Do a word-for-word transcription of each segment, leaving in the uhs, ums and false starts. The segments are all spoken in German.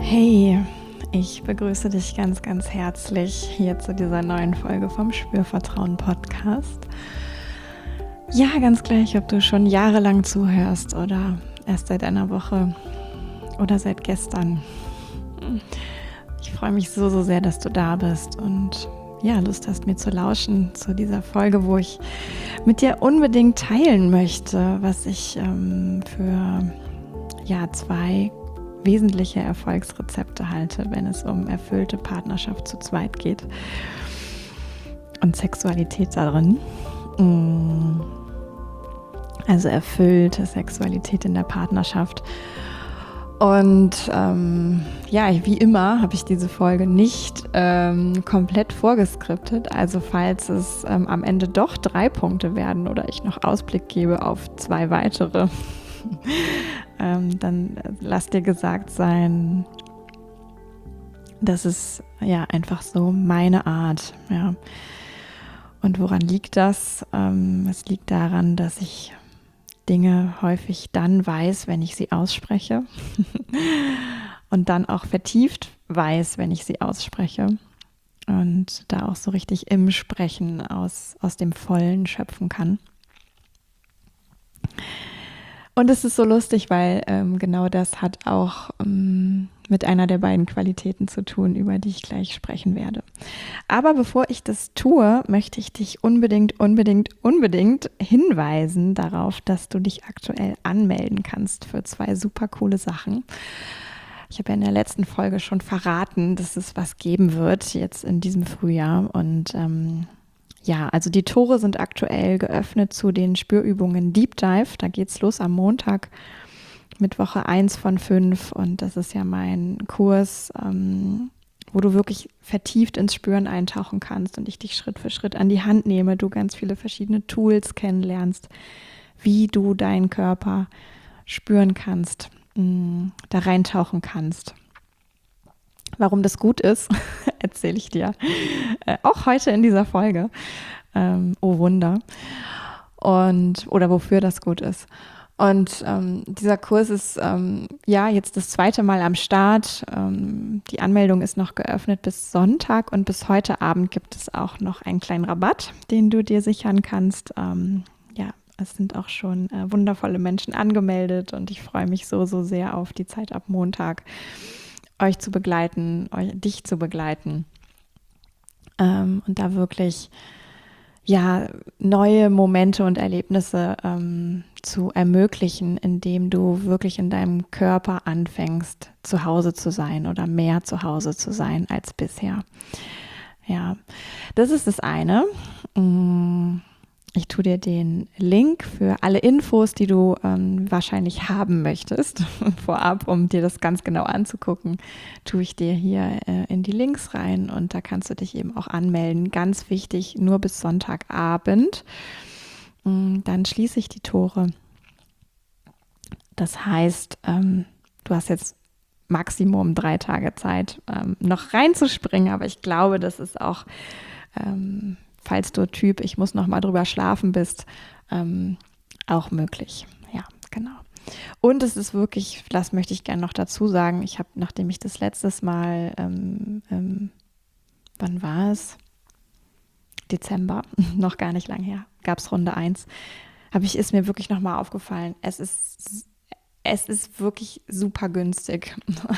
Hey, ich begrüße dich ganz, ganz herzlich hier zu dieser neuen Folge vom Spürvertrauen Podcast. Ja, ganz gleich, ob du schon jahrelang zuhörst oder erst seit einer Woche oder seit gestern. Ich freue mich so, so sehr, dass du da bist und ja, Lust hast, mir zu lauschen zu dieser Folge, wo ich mit dir unbedingt teilen möchte, was ich ähm, für ja, zwei wesentliche Erfolgsrezepte halte, wenn es um erfüllte Partnerschaft zu zweit geht und Sexualität darin. Also erfüllte Sexualität in der Partnerschaft. Und ähm, ja, wie immer habe ich diese Folge nicht ähm, komplett vorgeskriptet. Also falls es ähm, am Ende doch drei Punkte werden oder ich noch Ausblick gebe auf zwei weitere, ähm, dann lass dir gesagt sein, das ist ja einfach so meine Art. Ja. Und woran liegt das? Ähm, es liegt daran, dass ich Dinge häufig dann weiß, wenn ich sie ausspreche und dann auch vertieft weiß, wenn ich sie ausspreche und da auch so richtig im Sprechen aus, aus dem Vollen schöpfen kann. Und es ist so lustig, weil ähm, genau das hat auch ähm, mit einer der beiden Qualitäten zu tun, über die ich gleich sprechen werde. Aber bevor ich das tue, möchte ich dich unbedingt, unbedingt, unbedingt hinweisen darauf, dass du dich aktuell anmelden kannst für zwei super coole Sachen. Ich habe ja in der letzten Folge schon verraten, dass es was geben wird jetzt in diesem Frühjahr. Und ähm, ja, also die Tore sind aktuell geöffnet zu den Spürübungen Deep Dive. Da geht's los am Montag mit Woche eins von fünf. Und das ist ja mein Kurs, ähm, wo du wirklich vertieft ins Spüren eintauchen kannst und ich dich Schritt für Schritt an die Hand nehme, du ganz viele verschiedene Tools kennenlernst, wie du deinen Körper spüren kannst, mh, da reintauchen kannst. Warum das gut ist, erzähle ich dir äh, auch heute in dieser Folge. Ähm, oh Wunder. Und, oder wofür das gut ist. Und ähm, dieser Kurs ist ähm, ja jetzt das zweite Mal am Start. Ähm, die Anmeldung ist noch geöffnet bis Sonntag und bis heute Abend gibt es auch noch einen kleinen Rabatt, den du dir sichern kannst. Ähm, ja, es sind auch schon äh, wundervolle Menschen angemeldet und ich freue mich so, so sehr auf die Zeit ab Montag, euch zu begleiten, euch, dich zu begleiten ähm, und da wirklich ja, neue Momente und Erlebnisse ähm, zu ermöglichen, indem du wirklich in deinem Körper anfängst, zu Hause zu sein oder mehr zu Hause zu sein als bisher. Ja, das ist das eine. Ich tue dir den Link für alle Infos, die du ähm, wahrscheinlich haben möchtest, vorab, um dir das ganz genau anzugucken, tue ich dir hier äh, in die Links rein und da kannst du dich eben auch anmelden. Ganz wichtig, nur bis Sonntagabend. Dann schließe ich die Tore. Das heißt, ähm, du hast jetzt Maximum drei Tage Zeit, ähm, noch reinzuspringen, aber ich glaube, das ist auch ähm, falls du Typ, ich muss noch mal drüber schlafen bist, ähm, auch möglich. Ja, genau. Und es ist wirklich, das möchte ich gerne noch dazu sagen, ich habe, nachdem ich das letztes Mal, ähm, ähm, wann war es? Dezember, noch gar nicht lang her, gab es Runde eins, habe ich, ist mir wirklich noch mal aufgefallen, es ist, es ist wirklich super günstig.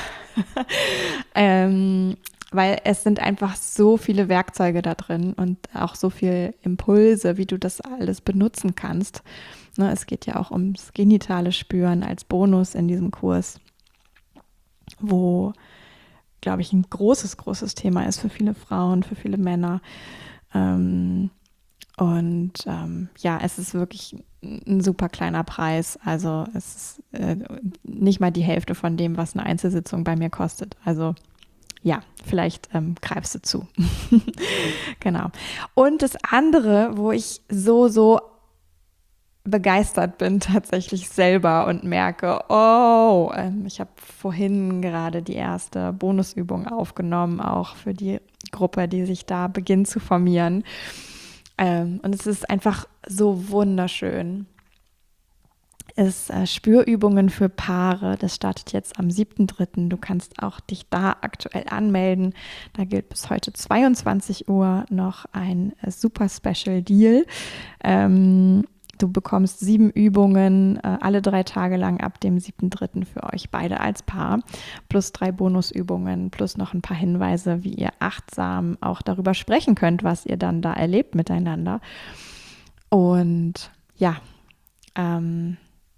ähm, Weil es sind einfach so viele Werkzeuge da drin und auch so viele Impulse, wie du das alles benutzen kannst. Ne, es geht ja auch ums genitale Spüren als Bonus in diesem Kurs, wo, glaube ich, ein großes, großes Thema ist für viele Frauen, für viele Männer. Ähm, und ähm, ja, es ist wirklich ein super kleiner Preis. Also es ist äh, nicht mal die Hälfte von dem, was eine Einzelsitzung bei mir kostet. Also ja, vielleicht ähm, greifst du zu. Genau. Und das andere, wo ich so, so begeistert bin tatsächlich selber und merke, oh, ähm, ich habe vorhin gerade die erste Bonusübung aufgenommen, auch für die Gruppe, die sich da beginnt zu formieren. Ähm, und es ist einfach so wunderschön. ist äh, Spürübungen für Paare. Das startet jetzt am siebten dritten Du kannst auch dich da aktuell anmelden. Da gilt bis heute zweiundzwanzig Uhr noch ein äh, super Special Deal. Ähm, du bekommst sieben Übungen äh, alle drei Tage lang ab dem siebten dritten für euch beide als Paar. Plus drei Bonusübungen, plus noch ein paar Hinweise, wie ihr achtsam auch darüber sprechen könnt, was ihr dann da erlebt miteinander. Und ja, ähm,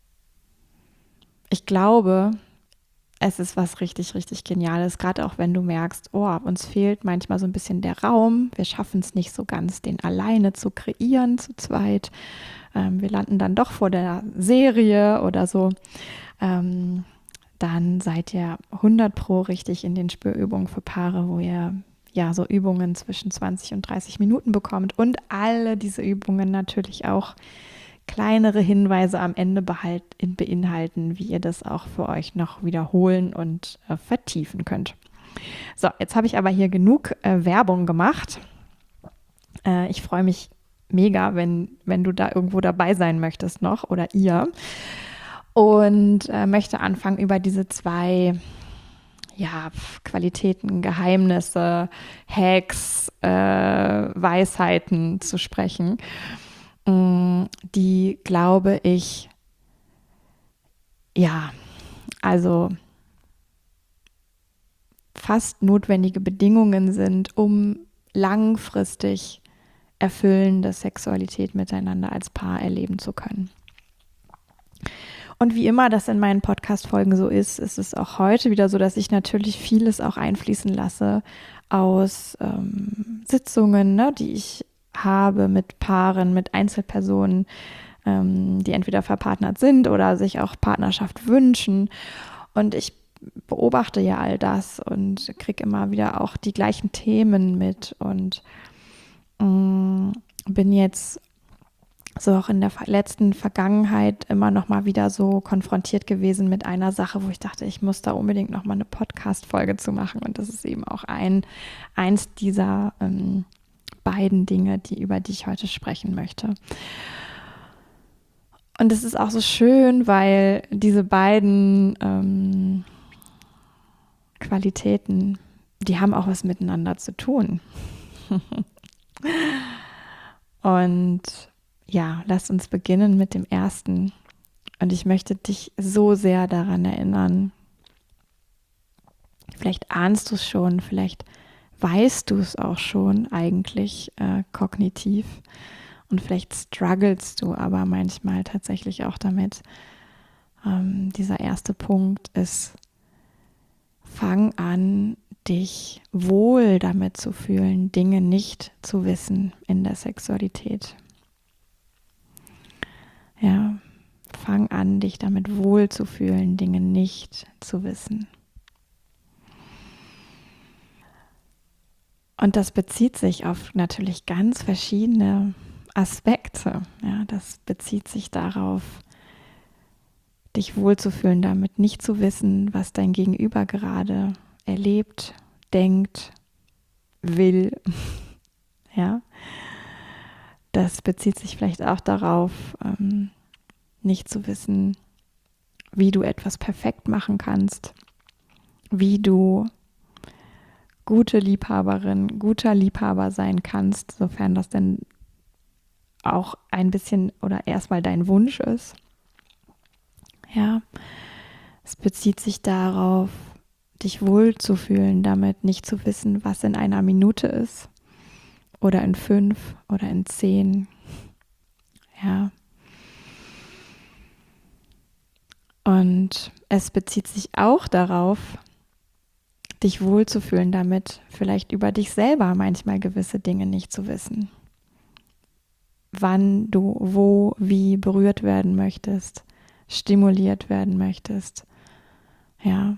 ich glaube, es ist was richtig, richtig Geniales, gerade auch wenn du merkst, oh, uns fehlt manchmal so ein bisschen der Raum, wir schaffen es nicht so ganz, den alleine zu kreieren, zu zweit. Ähm, wir landen dann doch vor der Serie oder so. Ähm, dann seid ihr hundert Pro richtig in den Spürübungen für Paare, wo ihr ja so Übungen zwischen zwanzig und dreißig Minuten bekommt und alle diese Übungen natürlich auch kleinere Hinweise am Ende behalt, beinhalten, wie ihr das auch für euch noch wiederholen und äh, vertiefen könnt. So, jetzt habe ich aber hier genug äh, Werbung gemacht. Äh, ich freue mich mega, wenn, wenn du da irgendwo dabei sein möchtest noch oder ihr. Und äh, möchte anfangen, über diese zwei ja, Qualitäten, Geheimnisse, Hacks, äh, Weisheiten zu sprechen, die, glaube ich, ja, also fast notwendige Bedingungen sind, um langfristig erfüllende Sexualität miteinander als Paar erleben zu können. Und wie immer das in meinen Podcast-Folgen so ist, ist es auch heute wieder so, dass ich natürlich vieles auch einfließen lasse aus ähm, Sitzungen, ne, die ich habe mit Paaren, mit Einzelpersonen, ähm, die entweder verpartnert sind oder sich auch Partnerschaft wünschen. Und ich beobachte ja all das und kriege immer wieder auch die gleichen Themen mit und mh, bin jetzt so auch in der letzten Vergangenheit immer noch mal wieder so konfrontiert gewesen mit einer Sache, wo ich dachte, ich muss da unbedingt noch mal eine Podcast-Folge zu machen. Und das ist eben auch ein, eins dieser ähm, beiden Dinge, die, über die ich heute sprechen möchte. Und es ist auch so schön, weil diese beiden ähm, Qualitäten, die haben auch was miteinander zu tun. Und ja, lass uns beginnen mit dem ersten. Und ich möchte dich so sehr daran erinnern. Vielleicht ahnst du es schon, vielleicht weißt du es auch schon eigentlich äh, kognitiv. Und vielleicht strugglest du aber manchmal tatsächlich auch damit. Ähm, dieser erste Punkt ist, fang an, dich wohl damit zu fühlen, Dinge nicht zu wissen in der Sexualität. Ja, fang an, dich damit wohl zu fühlen, Dinge nicht zu wissen. Und das bezieht sich auf natürlich ganz verschiedene Aspekte. Ja, das bezieht sich darauf, dich wohlzufühlen, damit nicht zu wissen, was dein Gegenüber gerade erlebt, denkt, will. Ja, das bezieht sich vielleicht auch darauf, ähm, nicht zu wissen, wie du etwas perfekt machen kannst, wie du gute Liebhaberin, guter Liebhaber sein kannst, sofern das denn auch ein bisschen oder erstmal dein Wunsch ist. Ja, es bezieht sich darauf, dich wohlzufühlen, damit nicht zu wissen, was in einer Minute ist oder in fünf oder in zehn. Ja. Und es bezieht sich auch darauf, dich wohlzufühlen damit, vielleicht über dich selber manchmal gewisse Dinge nicht zu wissen. Wann du wo, wie berührt werden möchtest, stimuliert werden möchtest. Ja.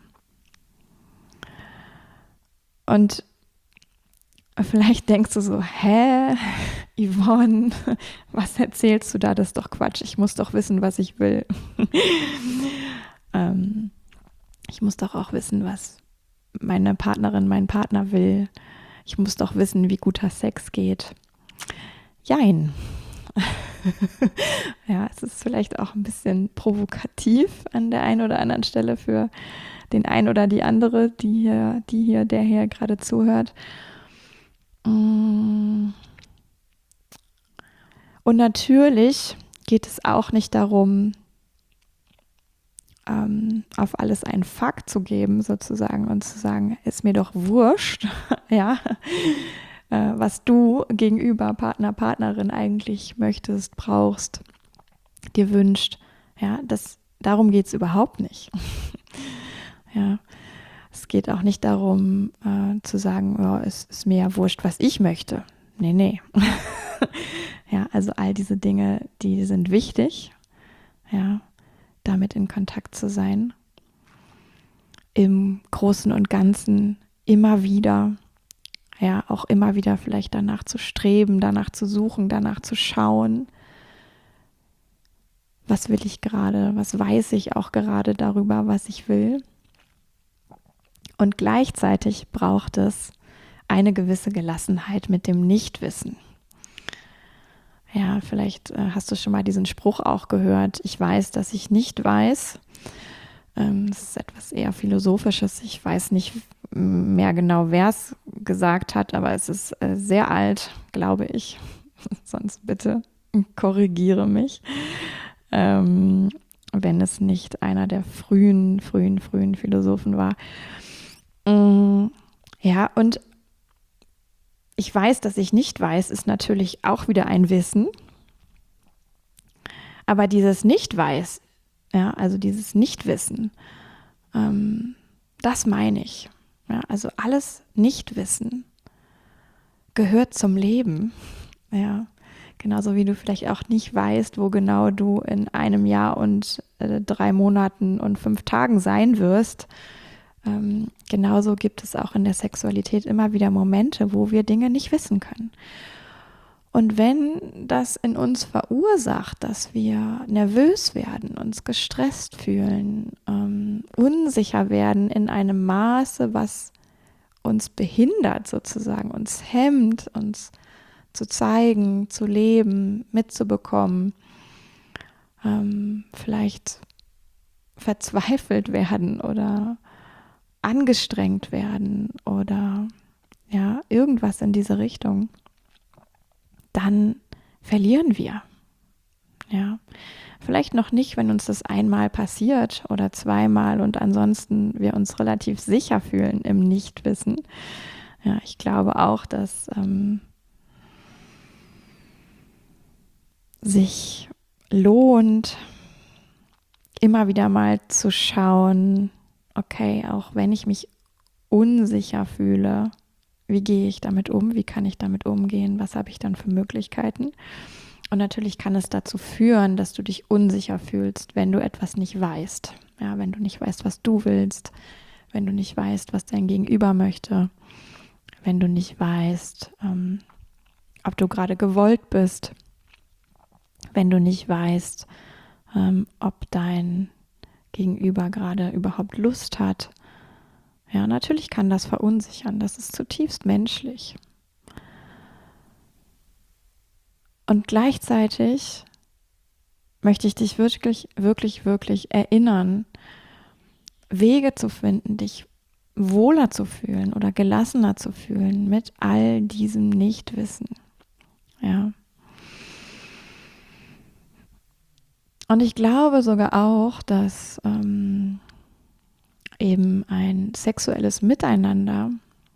Und vielleicht denkst du so, hä, Yvonne, was erzählst du da? Das ist doch Quatsch. Ich muss doch wissen, was ich will. ähm, ich muss doch auch wissen, was meine Partnerin, mein Partner will. Ich muss doch wissen, wie guter Sex geht. Jein. Ja, es ist vielleicht auch ein bisschen provokativ an der einen oder anderen Stelle für den einen oder die andere, die hier, die hier, der hier gerade zuhört. Und natürlich geht es auch nicht darum, ähm, auf alles einen Fakt zu geben, sozusagen, und zu sagen, ist mir doch wurscht, ja, äh, was du gegenüber Partner, Partnerin eigentlich möchtest, brauchst, dir wünscht. Ja, das, darum geht es überhaupt nicht. Ja, es geht auch nicht darum, äh, zu sagen, oh, es ist mir ja wurscht, was ich möchte. Nee, nee. Ja, also all diese Dinge, die sind wichtig, ja, damit in Kontakt zu sein. Im Großen und Ganzen immer wieder, ja, auch immer wieder vielleicht danach zu streben, danach zu suchen, danach zu schauen, was will ich gerade, was weiß ich auch gerade darüber, was ich will. Und gleichzeitig braucht es eine gewisse Gelassenheit mit dem Nichtwissen. Ja, vielleicht äh, hast du schon mal diesen Spruch auch gehört, ich weiß, dass ich nicht weiß. Ähm, das ist etwas eher Philosophisches. Ich weiß nicht mehr genau, wer es gesagt hat, aber es ist äh, sehr alt, glaube ich. Sonst bitte korrigiere mich, ähm, wenn es nicht einer der frühen, frühen, frühen Philosophen war. Mm, ja, und ich weiß, dass ich nicht weiß, ist natürlich auch wieder ein Wissen. Aber dieses Nicht-Weiß, ja, also dieses Nichtwissen, ähm, das meine ich. Ja, also alles Nichtwissen gehört zum Leben. Ja, genauso wie du vielleicht auch nicht weißt, wo genau du in einem Jahr und äh, drei Monaten und fünf Tagen sein wirst. Ähm, genauso gibt es auch in der Sexualität immer wieder Momente, wo wir Dinge nicht wissen können. Und wenn das in uns verursacht, dass wir nervös werden, uns gestresst fühlen, ähm, unsicher werden in einem Maße, was uns behindert sozusagen, uns hemmt, uns zu zeigen, zu leben, mitzubekommen, ähm, vielleicht verzweifelt werden oder angestrengt werden oder ja, irgendwas in diese Richtung, dann verlieren wir. Ja, vielleicht noch nicht, wenn uns das einmal passiert oder zweimal und ansonsten wir uns relativ sicher fühlen im Nichtwissen. Ja, ich glaube auch, dass ähm, sich lohnt, immer wieder mal zu schauen, okay, auch wenn ich mich unsicher fühle, wie gehe ich damit um, wie kann ich damit umgehen, was habe ich dann für Möglichkeiten? Und natürlich kann es dazu führen, dass du dich unsicher fühlst, wenn du etwas nicht weißt. Ja, wenn du nicht weißt, was du willst, wenn du nicht weißt, was dein Gegenüber möchte, wenn du nicht weißt, ähm, ob du gerade gewollt bist, wenn du nicht weißt, ähm, ob dein Gegenüber gerade überhaupt Lust hat. Ja, natürlich kann das verunsichern, das ist zutiefst menschlich. Und gleichzeitig möchte ich dich wirklich, wirklich, wirklich erinnern, Wege zu finden, dich wohler zu fühlen oder gelassener zu fühlen mit all diesem Nichtwissen. Ja. Und ich glaube sogar auch, dass ähm, eben ein sexuelles Miteinander,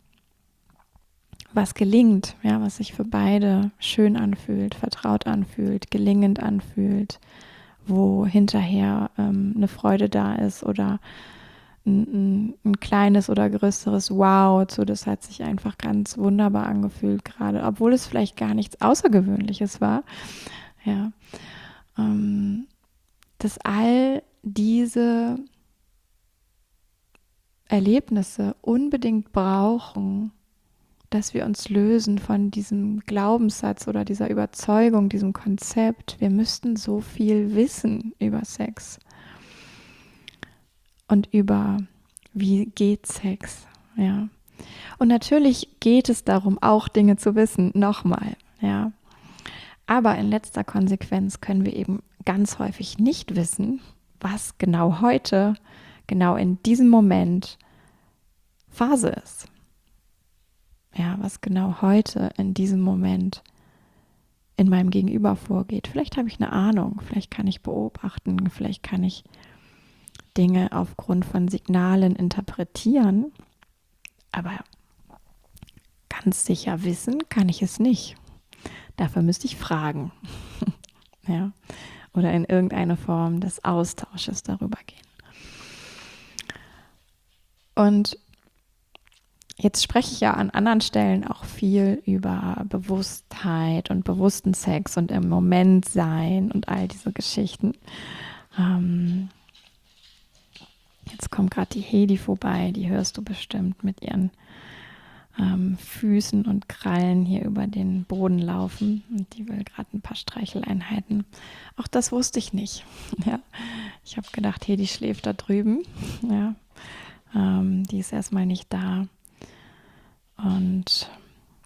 was gelingt, ja, was sich für beide schön anfühlt, vertraut anfühlt, gelingend anfühlt, wo hinterher ähm, eine Freude da ist oder ein, ein, ein kleines oder größeres Wow, so das hat sich einfach ganz wunderbar angefühlt gerade, obwohl es vielleicht gar nichts Außergewöhnliches war, ja, ähm, dass all diese Erlebnisse unbedingt brauchen, dass wir uns lösen von diesem Glaubenssatz oder dieser Überzeugung, diesem Konzept, wir müssten so viel wissen über Sex und über wie geht Sex, ja. Und natürlich geht es darum, auch Dinge zu wissen, nochmal, ja. Aber in letzter Konsequenz können wir eben ganz häufig nicht wissen, was genau heute, genau in diesem Moment Phase ist. Ja, was genau heute in diesem Moment in meinem Gegenüber vorgeht. Vielleicht habe ich eine Ahnung, vielleicht kann ich beobachten, vielleicht kann ich Dinge aufgrund von Signalen interpretieren, aber ganz sicher wissen kann ich es nicht. Dafür müsste ich fragen. Ja, oder in irgendeine Form des Austausches darüber gehen. Und jetzt spreche ich ja an anderen Stellen auch viel über Bewusstheit und bewussten Sex und im Moment sein und all diese Geschichten. Ähm, jetzt kommt gerade die Hedi vorbei, die hörst du bestimmt mit ihren ähm, Füßen und Krallen hier über den Boden laufen. Und die will gerade ein paar Streicheleinheiten. Auch das wusste ich nicht. Ja. Ich habe gedacht, Hedi schläft da drüben. Ja. Ähm, die ist erstmal nicht da. Und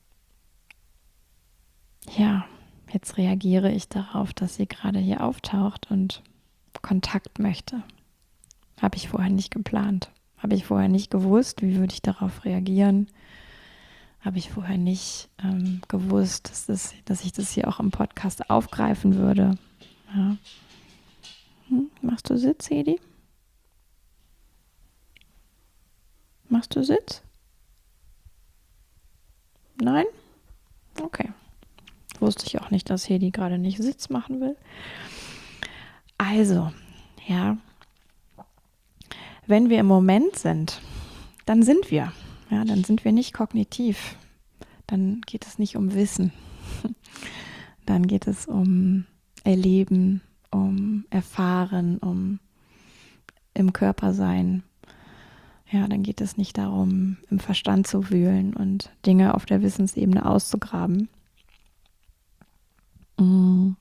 ja, jetzt reagiere ich darauf, dass sie gerade hier auftaucht und Kontakt möchte. Habe ich vorher nicht geplant. Habe ich vorher nicht gewusst, wie würde ich darauf reagieren. Habe ich vorher nicht ähm, gewusst, dass, das, dass ich das hier auch im Podcast aufgreifen würde. Ja. Hm, machst du Sitz, Hedi? Machst du Sitz? Nein? Okay. Wusste ich auch nicht, dass Hedi gerade nicht Sitz machen will. Also, ja, wenn wir im Moment sind, dann sind wir. Ja, dann sind wir nicht kognitiv. Dann geht es nicht um Wissen. Dann geht es um Erleben, um Erfahren, um im Körper sein. Ja, dann geht es nicht darum, im Verstand zu wühlen und Dinge auf der Wissensebene auszugraben. Und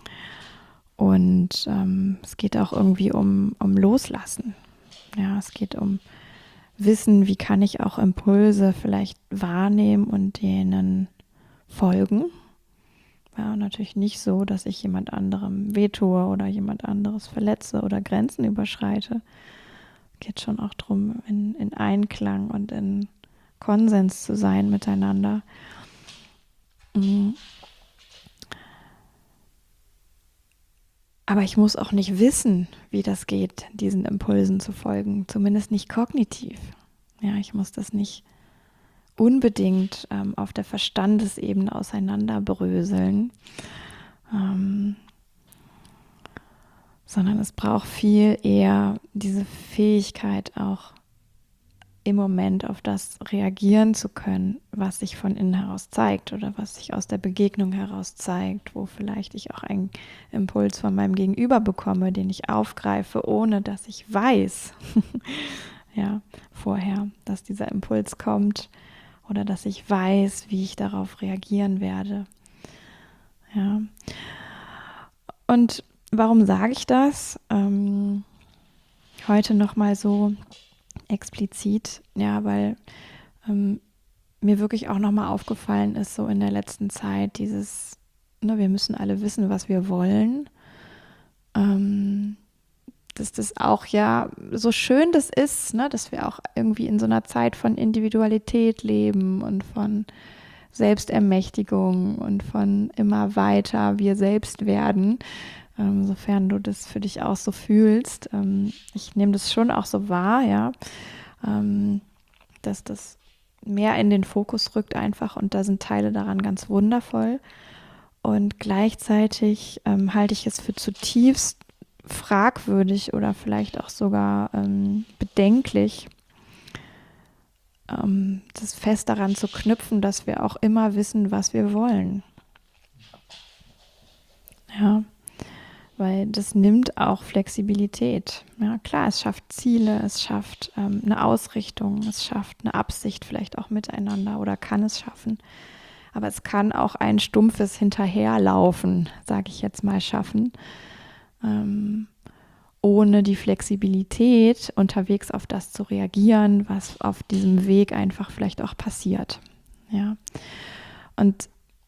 ähm, es geht auch irgendwie um, um Loslassen. Ja, es geht um Wissen, wie kann ich auch Impulse vielleicht wahrnehmen und denen folgen. Ja, natürlich nicht so, dass ich jemand anderem wehtue oder jemand anderes verletze oder Grenzen überschreite. Es geht schon auch darum, in, in Einklang und in Konsens zu sein miteinander. Mhm. Aber ich muss auch nicht wissen, wie das geht, diesen Impulsen zu folgen, zumindest nicht kognitiv. Ja, ich muss das nicht unbedingt ähm, auf der Verstandesebene auseinanderbröseln, ähm, sondern es braucht viel eher diese Fähigkeit, auch im Moment auf das reagieren zu können, was sich von innen heraus zeigt oder was sich aus der Begegnung heraus zeigt, wo vielleicht ich auch einen Impuls von meinem Gegenüber bekomme, den ich aufgreife, ohne dass ich weiß, ja, vorher, dass dieser Impuls kommt oder dass ich weiß, wie ich darauf reagieren werde. Ja. Und warum sage ich das? Ähm, heute nochmal so explizit, ja, weil ähm, mir wirklich auch nochmal aufgefallen ist, so in der letzten Zeit, dieses, ne, wir müssen alle wissen, was wir wollen. Ähm, dass das auch ja, so schön das ist, ne, dass wir auch irgendwie in so einer Zeit von Individualität leben und von Selbstermächtigung und von immer weiter wir selbst werden, ähm, sofern du das für dich auch so fühlst. Ähm, ich nehme das schon auch so wahr, ja, ähm, dass das mehr in den Fokus rückt einfach und da sind Teile daran ganz wundervoll und gleichzeitig ähm, halte ich es für zutiefst fragwürdig oder vielleicht auch sogar ähm, bedenklich, ähm, das fest daran zu knüpfen, dass wir auch immer wissen, was wir wollen. Ja, weil das nimmt auch Flexibilität. Ja, klar, es schafft Ziele, es schafft ähm, eine Ausrichtung, es schafft eine Absicht vielleicht auch miteinander oder kann es schaffen. Aber es kann auch ein stumpfes Hinterherlaufen, sage ich jetzt mal, schaffen, ähm, ohne die Flexibilität unterwegs auf das zu reagieren, was auf diesem Weg einfach vielleicht auch passiert. Ja. Und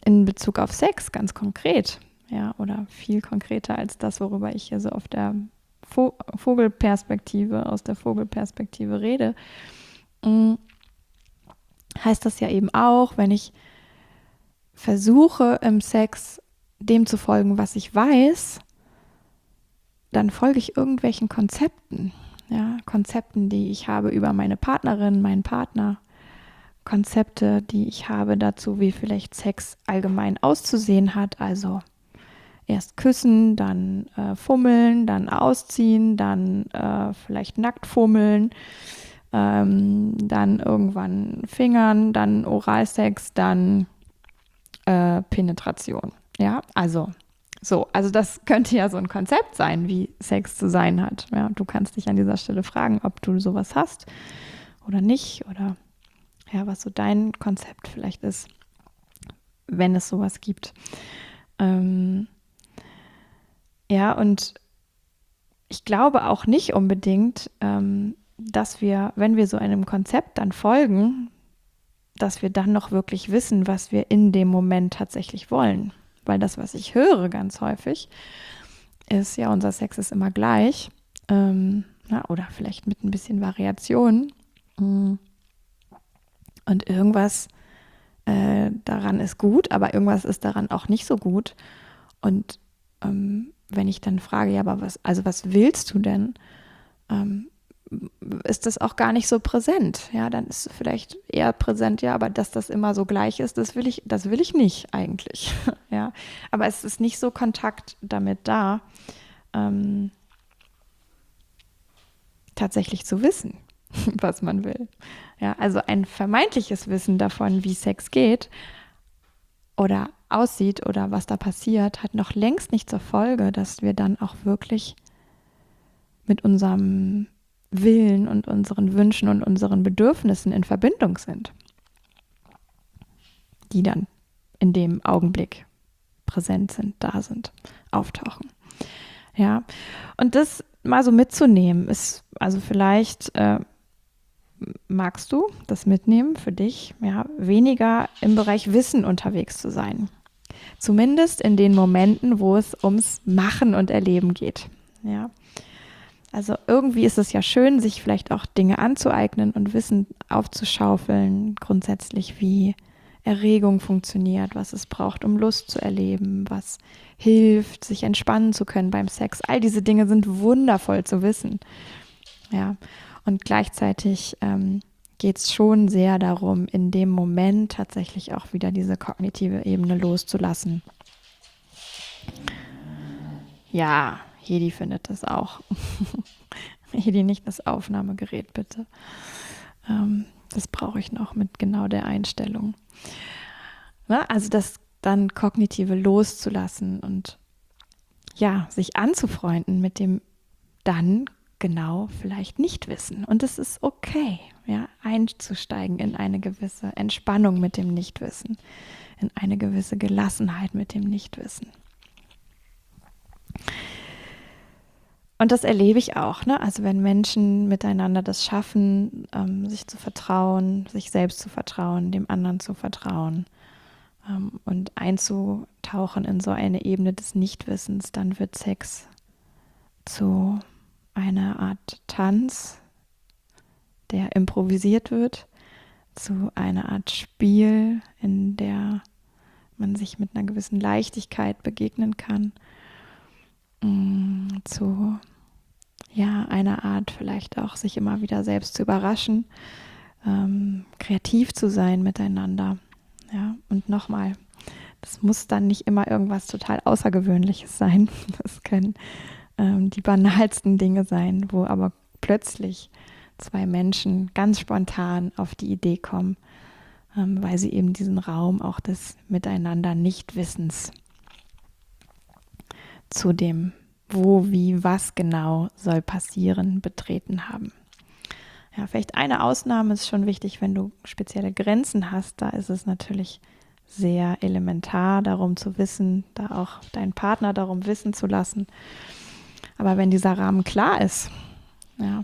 in Bezug auf Sex ganz konkret, ja, oder viel konkreter als das, worüber ich hier so auf der Vo- Vogelperspektive, aus der Vogelperspektive rede, mh, heißt das ja eben auch, wenn ich versuche im Sex dem zu folgen, was ich weiß, dann folge ich irgendwelchen Konzepten, ja, Konzepten, die ich habe über meine Partnerin, meinen Partner, Konzepte, die ich habe dazu, wie vielleicht Sex allgemein auszusehen hat, also erst küssen, dann äh, fummeln, dann ausziehen, dann äh, vielleicht nackt fummeln, ähm, dann irgendwann Fingern, dann Oralsex, dann äh, Penetration. Ja, also so, also das könnte ja so ein Konzept sein, wie Sex zu sein hat. Ja, du kannst dich an dieser Stelle fragen, ob du sowas hast oder nicht oder ja, was so dein Konzept vielleicht ist, wenn es sowas gibt. Ähm, ja, und ich glaube auch nicht unbedingt, ähm, dass wir, wenn wir so einem Konzept dann folgen, dass wir dann noch wirklich wissen, was wir in dem Moment tatsächlich wollen. Weil das, was ich höre ganz häufig, ist, ja, unser Sex ist immer gleich. Ähm, na, oder vielleicht mit ein bisschen Variation. Und irgendwas äh, daran ist gut, aber irgendwas ist daran auch nicht so gut. Und ähm, wenn ich dann frage, ja, aber was, also was willst du denn? Ähm, ist das auch gar nicht so präsent. Ja, dann ist vielleicht eher präsent, ja, aber dass das immer so gleich ist, das will ich, das will ich nicht eigentlich. Ja, aber es ist nicht so Kontakt damit da, ähm, tatsächlich zu wissen, was man will. Ja, also ein vermeintliches Wissen davon, wie Sex geht oder aussieht oder was da passiert, hat noch längst nicht zur Folge, dass wir dann auch wirklich mit unserem Willen und unseren Wünschen und unseren Bedürfnissen in Verbindung sind, die dann in dem Augenblick präsent sind, da sind, auftauchen. Ja, und das mal so mitzunehmen ist, also vielleicht äh, magst du das mitnehmen für dich, ja, weniger im Bereich Wissen unterwegs zu sein. Zumindest in den Momenten, wo es ums Machen und Erleben geht. Ja. Also irgendwie ist es ja schön, sich vielleicht auch Dinge anzueignen und Wissen aufzuschaufeln, grundsätzlich wie Erregung funktioniert, was es braucht, um Lust zu erleben, was hilft, sich entspannen zu können beim Sex. All diese Dinge sind wundervoll zu wissen. Ja, und gleichzeitig ähm, geht es schon sehr darum, in dem Moment tatsächlich auch wieder diese kognitive Ebene loszulassen. Ja, Hedi findet das auch. Hedi, nicht das Aufnahmegerät, bitte. Ähm, das brauche ich noch mit genau der Einstellung. Na, also das dann Kognitive loszulassen und ja, sich anzufreunden mit dem dann genau vielleicht nicht wissen. Und es ist okay, ja, einzusteigen in eine gewisse Entspannung mit dem Nichtwissen, in eine gewisse Gelassenheit mit dem Nichtwissen. Und das erlebe ich auch, ne? Also wenn Menschen miteinander das schaffen, ähm, sich zu vertrauen, sich selbst zu vertrauen, dem anderen zu vertrauen ähm, und einzutauchen in so eine Ebene des Nichtwissens, dann wird Sex zu einer Art Tanz, der improvisiert wird, zu einer Art Spiel, in der man sich mit einer gewissen Leichtigkeit begegnen kann, mh, zu ja, einer Art vielleicht auch sich immer wieder selbst zu überraschen, ähm, kreativ zu sein miteinander. Ja, und nochmal, das muss dann nicht immer irgendwas total Außergewöhnliches sein. Das können ähm, die banalsten Dinge sein, wo aber plötzlich zwei Menschen ganz spontan auf die Idee kommen, ähm, weil sie eben diesen Raum auch des Miteinander-Nichtwissens zu dem wo, wie, was genau soll passieren, betreten haben. Ja, vielleicht eine Ausnahme ist schon wichtig, wenn du spezielle Grenzen hast. Da ist es natürlich sehr elementar, darum zu wissen, da auch deinen Partner darum wissen zu lassen. Aber wenn dieser Rahmen klar ist, ja,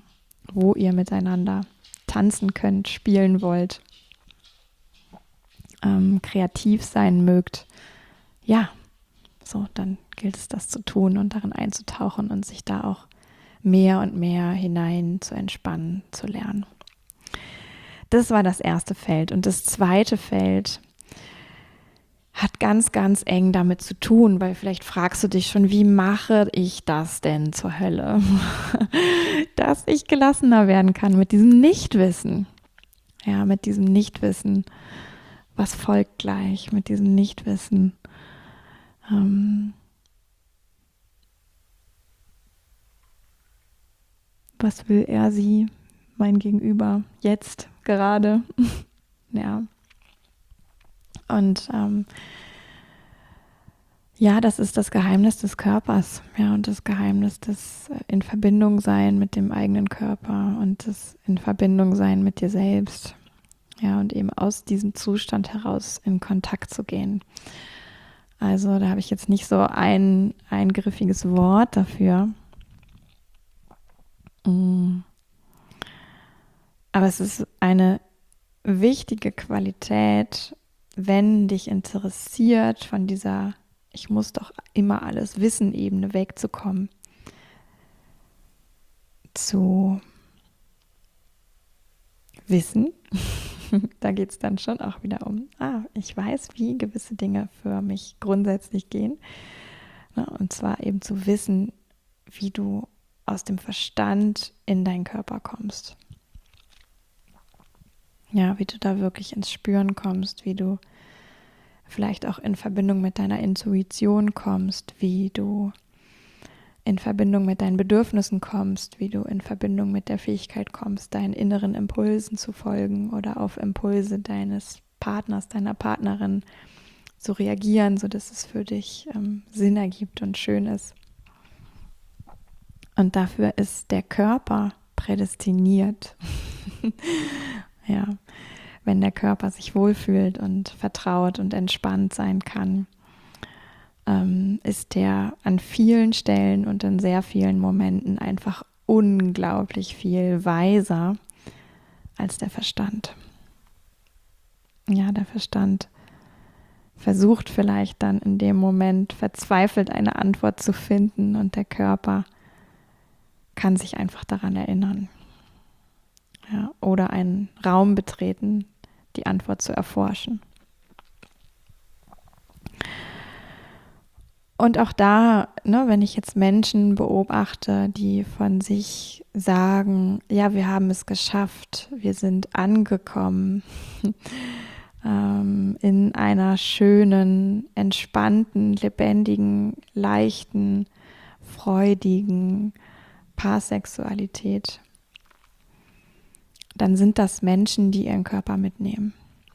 wo ihr miteinander tanzen könnt, spielen wollt ähm, kreativ sein mögt, ja, so, dann gilt es, das zu tun und darin einzutauchen und sich da auch mehr und mehr hinein zu entspannen, zu lernen. Das war das erste Feld. Und das zweite Feld hat ganz, ganz eng damit zu tun, weil vielleicht fragst du dich schon, wie mache ich das denn zur Hölle? Dass ich gelassener werden kann mit diesem Nichtwissen. Ja, mit diesem Nichtwissen. Was folgt gleich mit diesem Nichtwissen? Ähm, was will er, sie, mein Gegenüber, jetzt, gerade? Ja. Und ähm, ja, das ist das Geheimnis des Körpers, ja, und das Geheimnis des in Verbindung sein mit dem eigenen Körper und das in Verbindung sein mit dir selbst, ja, und eben aus diesem Zustand heraus in Kontakt zu gehen. Also da habe ich jetzt nicht so ein, ein griffiges Wort dafür. Aber es ist eine wichtige Qualität, wenn dich interessiert, von dieser ich muss doch immer alles wissen Ebene wegzukommen, zu wissen. Da geht es dann schon auch wieder um, ah, ich weiß, wie gewisse Dinge für mich grundsätzlich gehen. Und zwar eben zu wissen, wie du aus dem Verstand in deinen Körper kommst. Ja, wie du da wirklich ins Spüren kommst, wie du vielleicht auch in Verbindung mit deiner Intuition kommst, wie du in Verbindung mit deinen Bedürfnissen kommst, wie du in Verbindung mit der Fähigkeit kommst, deinen inneren Impulsen zu folgen oder auf Impulse deines Partners, deiner Partnerin zu reagieren, sodass es für dich ähm, Sinn ergibt und schön ist. Und dafür ist der Körper prädestiniert. Ja, wenn der Körper sich wohlfühlt und vertraut und entspannt sein kann, ähm, ist der an vielen Stellen und in sehr vielen Momenten einfach unglaublich viel weiser als der Verstand. Ja, der Verstand versucht vielleicht dann in dem Moment verzweifelt eine Antwort zu finden und der Körper kann sich einfach daran erinnern. Ja, oder einen Raum betreten, die Antwort zu erforschen. Und auch da, ne, wenn ich jetzt Menschen beobachte, die von sich sagen, ja, wir haben es geschafft, wir sind angekommen ähm, in einer schönen, entspannten, lebendigen, leichten, freudigen Paarsexualität, dann sind das Menschen, die ihren Körper mitnehmen.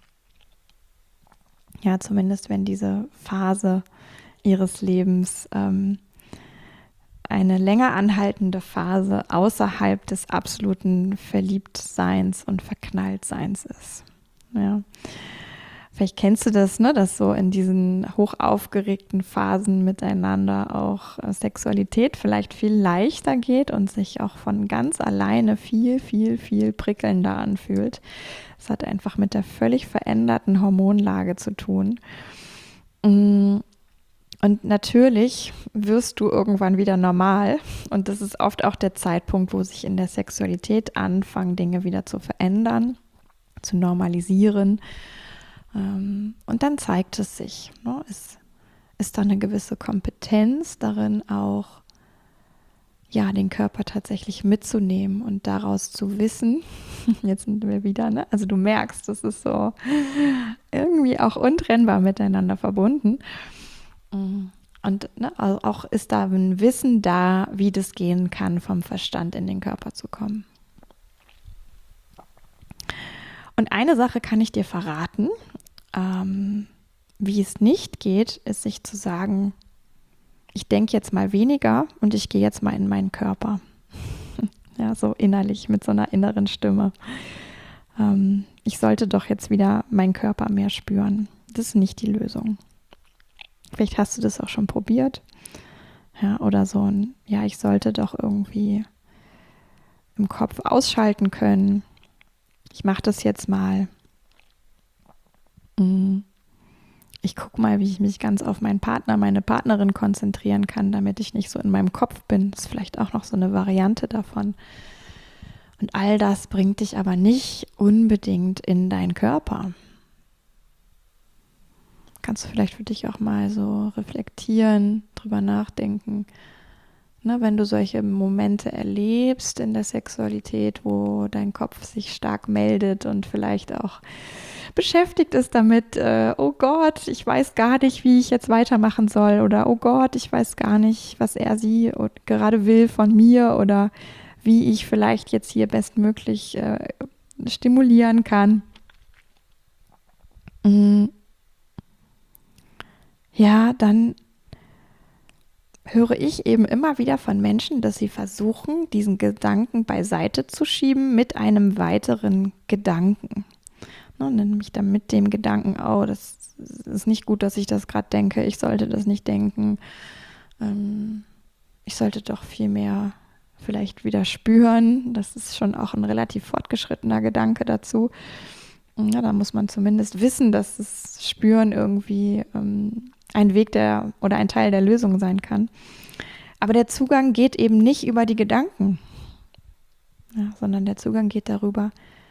Ja, zumindest wenn diese Phase ihres Lebens ähm, eine länger anhaltende Phase außerhalb des absoluten Verliebtseins und Verknalltseins ist. Ja. Vielleicht kennst du das, ne, dass so in diesen hoch aufgeregten Phasen miteinander auch Sexualität vielleicht viel leichter geht und sich auch von ganz alleine viel, viel, viel prickelnder anfühlt. Das hat einfach mit der völlig veränderten Hormonlage zu tun. Und natürlich wirst du irgendwann wieder normal. Und das ist oft auch der Zeitpunkt, wo sich in der Sexualität anfangen, Dinge wieder zu verändern, zu normalisieren. Und dann zeigt es sich, ne? Es ist da eine gewisse Kompetenz darin, auch ja, den Körper tatsächlich mitzunehmen und daraus zu wissen, jetzt sind wir wieder, ne? Also du merkst, das ist so irgendwie auch untrennbar miteinander verbunden. Und ne, also auch ist da ein Wissen da, wie das gehen kann, vom Verstand in den Körper zu kommen. Und eine Sache kann ich dir verraten, ähm, wie es nicht geht, ist sich zu sagen, ich denke jetzt mal weniger und ich gehe jetzt mal in meinen Körper. Ja, so innerlich mit so einer inneren Stimme. Ähm, ich sollte doch jetzt wieder meinen Körper mehr spüren. Das ist nicht die Lösung. Vielleicht hast du das auch schon probiert. Ja, oder so ein, ja, ich sollte doch irgendwie im Kopf ausschalten können. Ich mache das jetzt mal. Ich gucke mal, wie ich mich ganz auf meinen Partner, meine Partnerin konzentrieren kann, damit ich nicht so in meinem Kopf bin. Das ist vielleicht auch noch so eine Variante davon. Und all das bringt dich aber nicht unbedingt in deinen Körper. Kannst du vielleicht für dich auch mal so reflektieren, drüber nachdenken. Ne, wenn du solche Momente erlebst in der Sexualität, wo dein Kopf sich stark meldet und vielleicht auch beschäftigt ist damit, äh, oh Gott, ich weiß gar nicht, wie ich jetzt weitermachen soll, oder oh Gott, ich weiß gar nicht, was er sie gerade will von mir, oder wie ich vielleicht jetzt hier bestmöglich äh, stimulieren kann. Mm. Ja, dann höre ich eben immer wieder von Menschen, dass sie versuchen, diesen Gedanken beiseite zu schieben mit einem weiteren Gedanken. Ne, nämlich dann mit dem Gedanken, oh, das ist nicht gut, dass ich das gerade denke, ich sollte das nicht denken. Ähm, ich sollte doch viel mehr vielleicht wieder spüren. Das ist schon auch ein relativ fortgeschrittener Gedanke dazu. Ja, da muss man zumindest wissen, dass das Spüren irgendwie ähm, ein Weg der oder ein Teil der Lösung sein kann. Aber der Zugang geht eben nicht über die Gedanken, ja, sondern der Zugang geht darüber,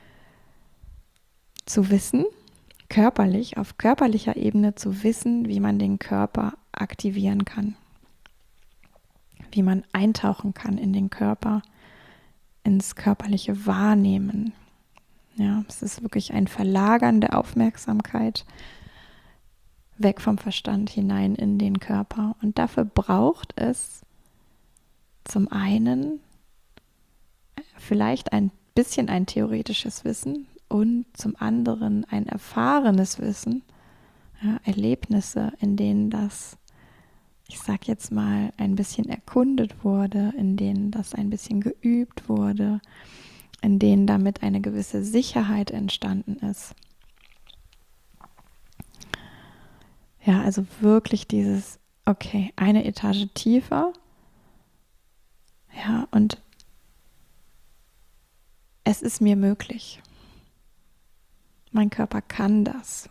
zu wissen, körperlich, auf körperlicher Ebene zu wissen, wie man den Körper aktivieren kann, wie man eintauchen kann in den Körper, ins körperliche Wahrnehmen. Ja, es ist wirklich ein Verlagern der Aufmerksamkeit weg vom Verstand hinein in den Körper. Und dafür braucht es zum einen vielleicht ein bisschen ein theoretisches Wissen und zum anderen ein erfahrenes Wissen, ja, Erlebnisse, in denen das, ich sag jetzt mal, ein bisschen erkundet wurde, in denen das ein bisschen geübt wurde, in denen damit eine gewisse Sicherheit entstanden ist. Ja, also wirklich dieses, okay, eine Etage tiefer, ja, und es ist mir möglich. Mein Körper kann das.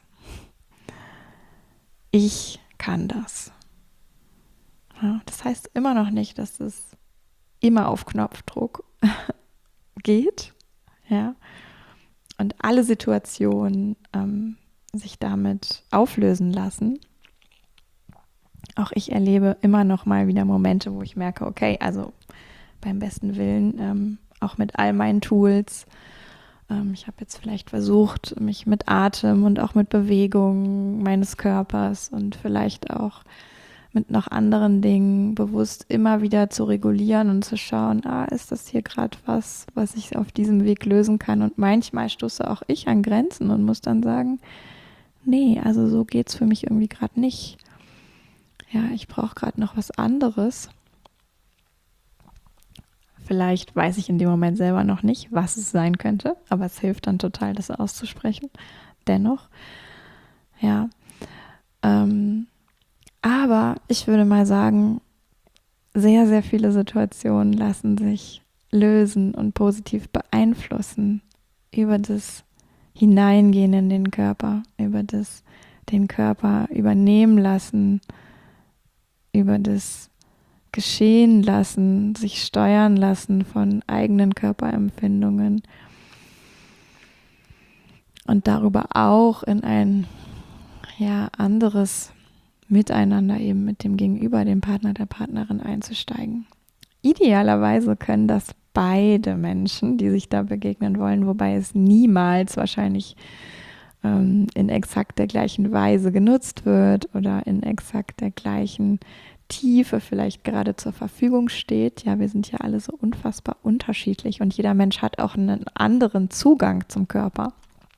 Ich kann das. Ja, das heißt immer noch nicht, dass es immer auf Knopfdruck geht, ja, und alle Situationen ähm, sich damit auflösen lassen. Auch ich erlebe immer noch mal wieder Momente, wo ich merke, okay, also beim besten Willen, ähm, auch mit all meinen Tools, ähm, ich habe jetzt vielleicht versucht, mich mit Atem und auch mit Bewegung meines Körpers und vielleicht auch mit noch anderen Dingen bewusst immer wieder zu regulieren und zu schauen, ah, ist das hier gerade was, was ich auf diesem Weg lösen kann? Und manchmal stoße auch ich an Grenzen und muss dann sagen, nee, also so geht's für mich irgendwie gerade nicht. Ja, ich brauche gerade noch was anderes. Vielleicht weiß ich in dem Moment selber noch nicht, was es sein könnte, aber es hilft dann total, das auszusprechen. Dennoch, ja. Ähm, aber ich würde mal sagen, sehr, sehr viele Situationen lassen sich lösen und positiv beeinflussen über das Hineingehen in den Körper, über das den Körper übernehmen lassen, über das geschehen lassen, sich steuern lassen von eigenen Körperempfindungen und darüber auch in ein ja, anderes Miteinander eben mit dem Gegenüber, dem Partner, der Partnerin einzusteigen. Idealerweise können das beide Menschen, die sich da begegnen wollen, wobei es niemals wahrscheinlich ähm, in exakt der gleichen Weise genutzt wird oder in exakt der gleichen Tiefe vielleicht gerade zur Verfügung steht. Ja, wir sind ja alle so unfassbar unterschiedlich und jeder Mensch hat auch einen anderen Zugang zum Körper.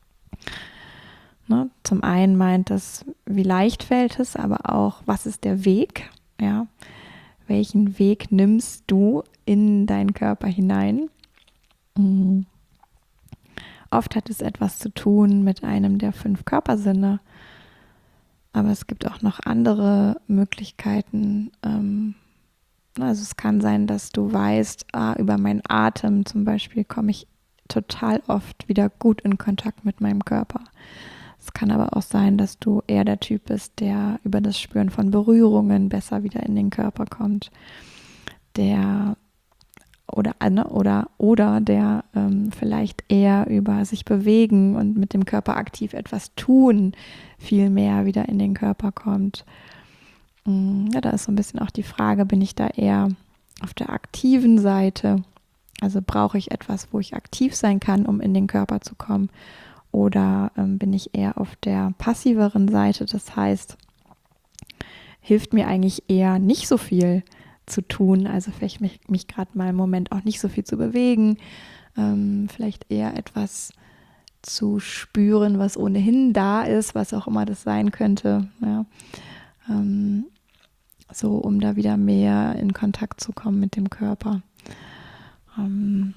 Ne? Zum einen meint das, wie leicht fällt es, aber auch, was ist der Weg? Ja, welchen Weg nimmst du in deinen Körper hinein? Mhm. Oft hat es etwas zu tun mit einem der fünf Körpersinne, aber es gibt auch noch andere Möglichkeiten. Also es kann sein, dass du weißt, ah, über meinen Atem zum Beispiel komme ich total oft wieder gut in Kontakt mit meinem Körper. Es kann aber auch sein, dass du eher der Typ bist, der über das Spüren von Berührungen besser wieder in den Körper kommt, der oder oder oder der ähm, vielleicht eher über sich bewegen und mit dem Körper aktiv etwas tun viel mehr wieder in den Körper kommt. Ja, da ist so ein bisschen auch die Frage, bin ich da eher auf der aktiven Seite? Also brauche ich etwas, wo ich aktiv sein kann, um in den Körper zu kommen? Oder ähm, bin ich eher auf der passiveren Seite? Das heißt, hilft mir eigentlich eher nicht so viel zu tun, also vielleicht mich, mich gerade mal im Moment auch nicht so viel zu bewegen, ähm, vielleicht eher etwas zu spüren, was ohnehin da ist, was auch immer das sein könnte, ja. ähm, so um da wieder mehr in Kontakt zu kommen mit dem Körper. Ähm,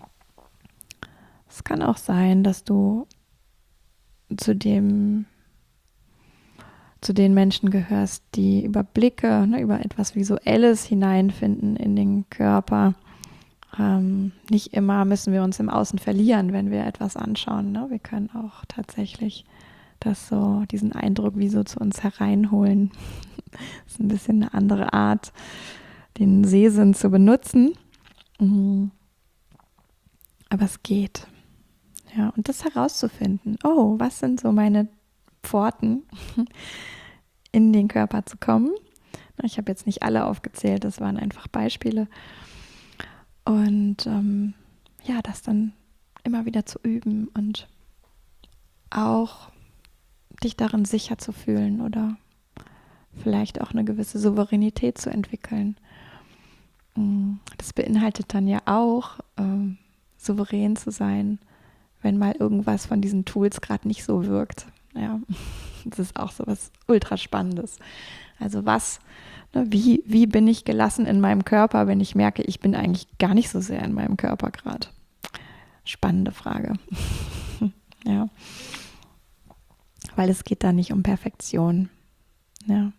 es kann auch sein, dass du zu dem zu den Menschen gehörst, die über Blicke, ne, über etwas Visuelles hineinfinden in den Körper. Ähm, nicht immer müssen wir uns im Außen verlieren, wenn wir etwas anschauen. Ne? Wir können auch tatsächlich das so, diesen Eindruck wie so zu uns hereinholen. Das ist ein bisschen eine andere Art, den Sehsinn zu benutzen. Mhm. Aber es geht. Ja, und das herauszufinden. Oh, was sind so meine Pforten, in den Körper zu kommen? Ich habe jetzt nicht alle aufgezählt, das waren einfach Beispiele. Und ähm, ja, das dann immer wieder zu üben und auch dich darin sicher zu fühlen oder vielleicht auch eine gewisse Souveränität zu entwickeln. Das beinhaltet dann ja auch, äh, souverän zu sein, wenn mal irgendwas von diesen Tools gerade nicht so wirkt. Ja, das ist auch so was ultra Spannendes. Also was, ne, wie, wie bin ich gelassen in meinem Körper, wenn ich merke, ich bin eigentlich gar nicht so sehr in meinem Körper gerade? Spannende Frage. Ja. Weil es geht da nicht um Perfektion. Ja.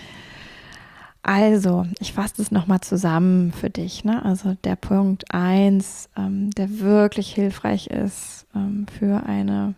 Also, ich fasse das nochmal zusammen für dich. Ne? Also der Punkt eins, ähm, der wirklich hilfreich ist ähm, für eine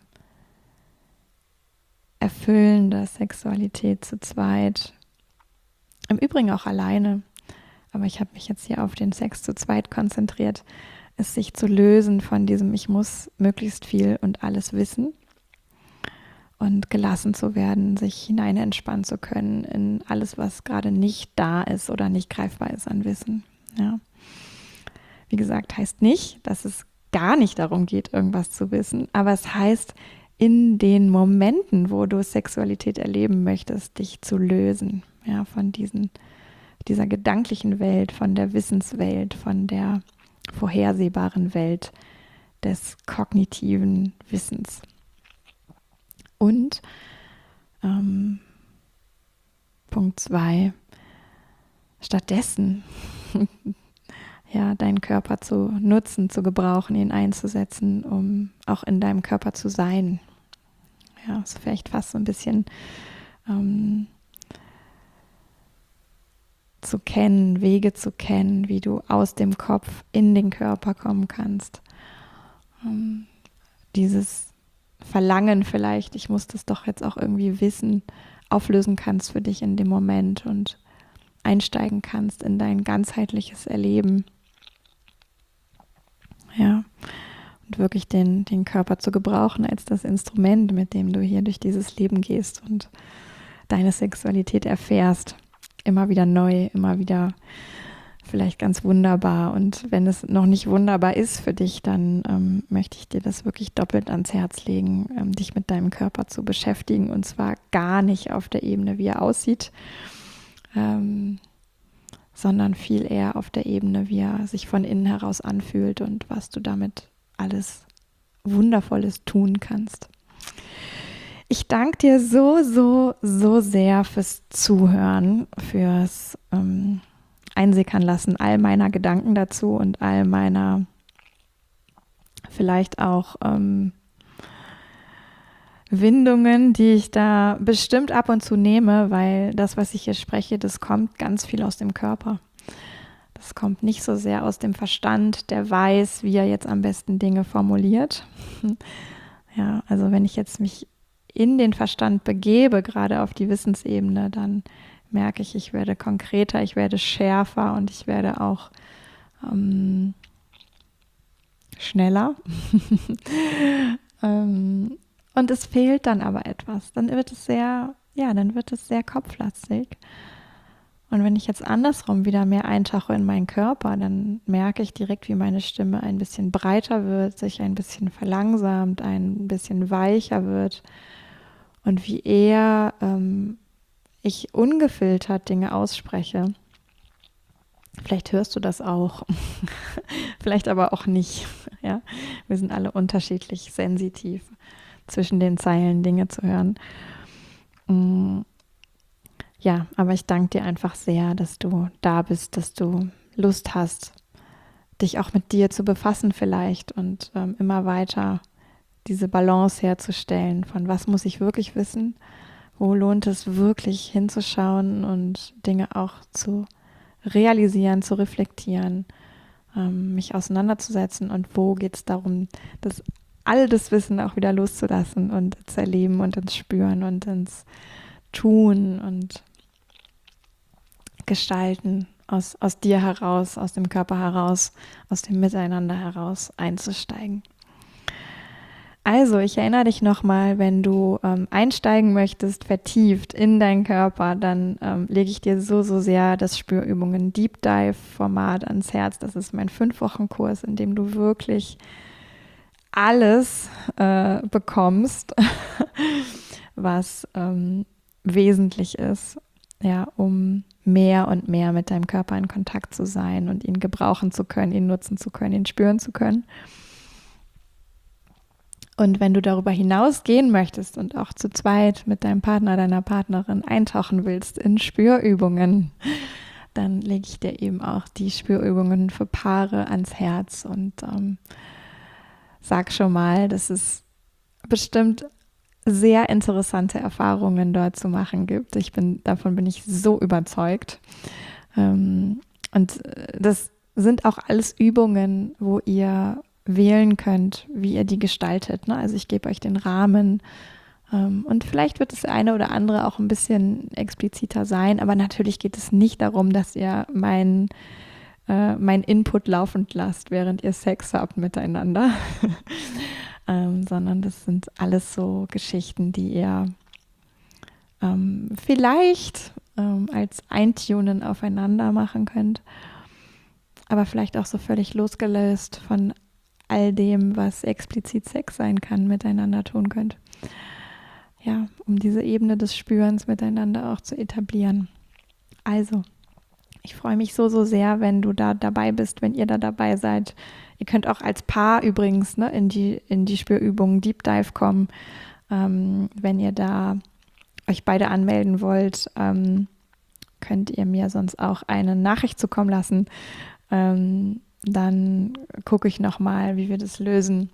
erfüllende Sexualität zu zweit. Im Übrigen auch alleine. Aber ich habe mich jetzt hier auf den Sex zu zweit konzentriert, ist sich zu lösen von diesem, ich muss möglichst viel und alles wissen. Und gelassen zu werden, sich hinein entspannen zu können in alles, was gerade nicht da ist oder nicht greifbar ist an Wissen. Ja. Wie gesagt, heißt nicht, dass es gar nicht darum geht, irgendwas zu wissen, aber es heißt, in den Momenten, wo du Sexualität erleben möchtest, dich zu lösen, ja, von diesen, dieser gedanklichen Welt, von der Wissenswelt, von der vorhersehbaren Welt des kognitiven Wissens. Und ähm, Punkt zwei, stattdessen ja, deinen Körper zu nutzen, zu gebrauchen, ihn einzusetzen, um auch in deinem Körper zu sein. Ja, ist vielleicht fast so ein bisschen ähm, zu kennen, Wege zu kennen, wie du aus dem Kopf in den Körper kommen kannst. Ähm, dieses Verlangen vielleicht, ich muss das doch jetzt auch irgendwie wissen, auflösen kannst für dich in dem Moment und einsteigen kannst in dein ganzheitliches Erleben. Ja, und wirklich den, den Körper zu gebrauchen als das Instrument, mit dem du hier durch dieses Leben gehst und deine Sexualität erfährst. Immer wieder neu, immer wieder vielleicht ganz wunderbar. Und wenn es noch nicht wunderbar ist für dich, dann ähm, möchte ich dir das wirklich doppelt ans Herz legen, ähm, dich mit deinem Körper zu beschäftigen. Und zwar gar nicht auf der Ebene, wie er aussieht, ähm, sondern viel eher auf der Ebene, wie er sich von innen heraus anfühlt und was du damit alles Wundervolles tun kannst. Ich danke dir so, so, so sehr fürs Zuhören, fürs ähm, Einsickern lassen all meiner Gedanken dazu und all meiner vielleicht auch ähm, Windungen, die ich da bestimmt ab und zu nehme, weil das, was ich hier spreche, das kommt ganz viel aus dem Körper. Das kommt nicht so sehr aus dem Verstand, der weiß, wie er jetzt am besten Dinge formuliert. Ja, also wenn ich jetzt mich in den Verstand begebe, gerade auf die Wissensebene, dann merke ich, ich werde konkreter, ich werde schärfer und ich werde auch ähm, schneller. ähm, und es fehlt dann aber etwas. Dann wird es sehr, ja, dann wird es sehr kopflastig. Und wenn ich jetzt andersrum wieder mehr eintauche in meinen Körper, dann merke ich direkt, wie meine Stimme ein bisschen breiter wird, sich ein bisschen verlangsamt, ein bisschen weicher wird und wie eher ähm, ich ungefiltert Dinge ausspreche. Vielleicht hörst du das auch, vielleicht aber auch nicht. Ja? Wir sind alle unterschiedlich sensitiv, zwischen den Zeilen Dinge zu hören. Mm. Ja, aber ich danke dir einfach sehr, dass du da bist, dass du Lust hast, dich auch mit dir zu befassen vielleicht und ähm, immer weiter diese Balance herzustellen von was muss ich wirklich wissen, wo lohnt es wirklich hinzuschauen und Dinge auch zu realisieren, zu reflektieren, ähm, mich auseinanderzusetzen und wo geht es darum, das all das Wissen auch wieder loszulassen und zu erleben und ins Spüren und ins Tun und Gestalten, aus, aus dir heraus, aus dem Körper heraus, aus dem Miteinander heraus einzusteigen. Also, ich erinnere dich nochmal, wenn du ähm, einsteigen möchtest, vertieft in deinen Körper, dann ähm, lege ich dir so, so sehr das Spürübungen Deep Dive Format ans Herz. Das ist mein fünf-Wochen-Kurs, in dem du wirklich alles äh, bekommst, was ähm, wesentlich ist, ja, um mehr und mehr mit deinem Körper in Kontakt zu sein und ihn gebrauchen zu können, ihn nutzen zu können, ihn spüren zu können. Und wenn du darüber hinaus gehen möchtest und auch zu zweit mit deinem Partner, deiner Partnerin eintauchen willst in Spürübungen, dann lege ich dir eben auch die Spürübungen für Paare ans Herz und ähm, sag schon mal, dass es bestimmt sehr interessante Erfahrungen dort zu machen gibt. Ich bin, davon bin ich so überzeugt. Ähm, und das sind auch alles Übungen, wo ihr wählen könnt, wie ihr die gestaltet. Ne? Also ich gebe euch den Rahmen ähm, und vielleicht wird das eine oder andere auch ein bisschen expliziter sein, aber natürlich geht es nicht darum, dass ihr mein, äh, mein Input laufend lasst, während ihr Sex habt miteinander. Ähm, sondern das sind alles so Geschichten, die ihr ähm, vielleicht ähm, als Eintunen aufeinander machen könnt, aber vielleicht auch so völlig losgelöst von all dem, was explizit Sex sein kann, miteinander tun könnt. Ja, um diese Ebene des Spürens miteinander auch zu etablieren. Also, ich freue mich so, so sehr, wenn du da dabei bist, wenn ihr da dabei seid. Ihr könnt auch als Paar übrigens ne, in die, in die Spürübungen Deep Dive kommen, ähm, wenn ihr da euch beide anmelden wollt, ähm, könnt ihr mir sonst auch eine Nachricht zukommen lassen. Ähm, dann gucke ich nochmal, wie wir das lösen.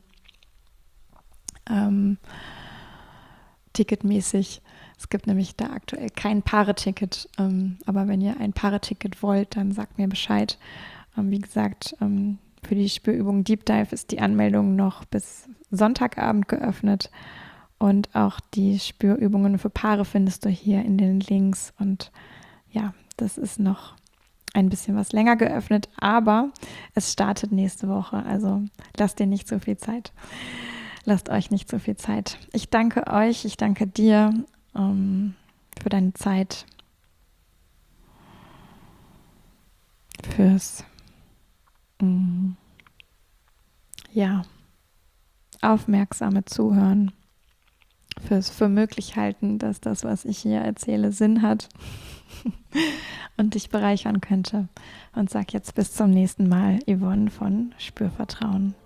Ähm, ticketmäßig. Es gibt nämlich da aktuell kein Paareticket, ähm, aber wenn ihr ein Paareticket wollt, dann sagt mir Bescheid. Ähm, wie gesagt, ähm, für die Spürübung Deep Dive ist die Anmeldung noch bis Sonntagabend geöffnet und auch die Spürübungen für Paare findest du hier in den Links und ja, das ist noch ein bisschen was länger geöffnet, aber es startet nächste Woche, also lasst dir nicht so viel Zeit. Lasst euch nicht so viel Zeit. Ich danke euch, ich danke dir um, für deine Zeit, fürs um, ja, aufmerksame Zuhören, fürs für möglich halten, dass das, was ich hier erzähle, Sinn hat und dich bereichern könnte. Und sag jetzt bis zum nächsten Mal, Yvonne von Spürvertrauen.